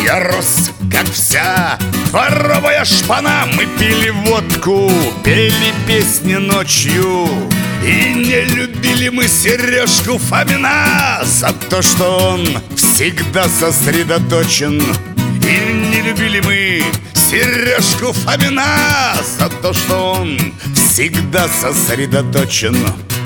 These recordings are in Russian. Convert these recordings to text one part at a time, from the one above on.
Я рос, как вся дворовая шпана. Мы пили водку, пели песни ночью. И не любили мы Сережку Фомина за то, что он всегда сосредоточен. И не любили мы Сережку Фомина за то, что он всегда сосредоточен.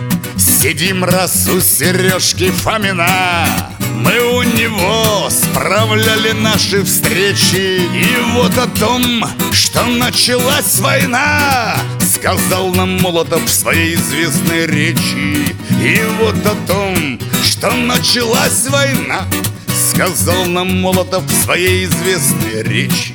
Сидим раз у Сережки Фомина, мы у него справляли наши встречи. И вот о том, что началась война, сказал нам Молотов в своей известной речи. И вот о том, что началась война, сказал нам Молотов в своей известной речи.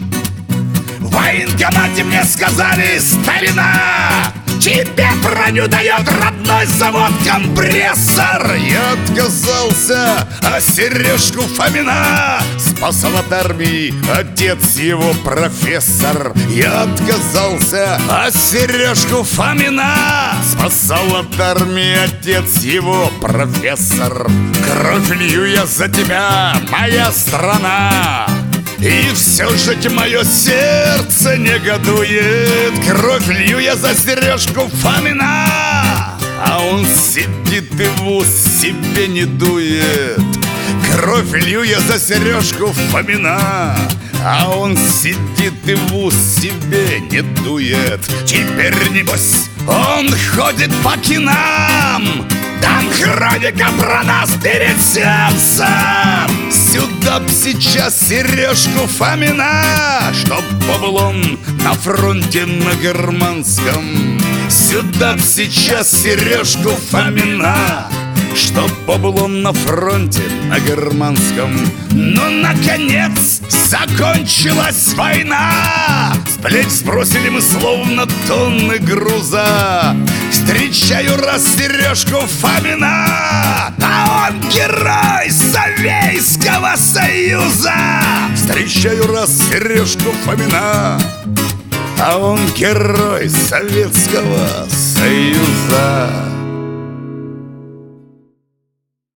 В военкомате мне сказали: старина, тебе броню дает родной завод «Компрессор». Я отказался, а Сережку Фомина спасал от армии отец его профессор. Я отказался, а Сережку Фомина спасал от армии отец его профессор. Кровь лью я за тебя, моя страна, и все же мое сердце негодует. Кровь лью я за Сережку Фомина, а он сидит и в ус себе не дует. Кровь лью я за Сережку Фомина, а он сидит и в ус себе не дует. Теперь, небось, он ходит по кинам, там хроника про нас перед сеансом. Сюда б сейчас Сережку Фомина, чтоб побыл он на фронте на германском. Сюда б сейчас Сережку Фомина, чтоб побыл он на фронте на германском. Ну, наконец, закончилась война, с плеч сбросили мы словно тонны груза. Встречаю раз Сережку Фомина, а он герой Советского Союза. Встречаю раз Сережку Фомина, а он герой Советского Союза.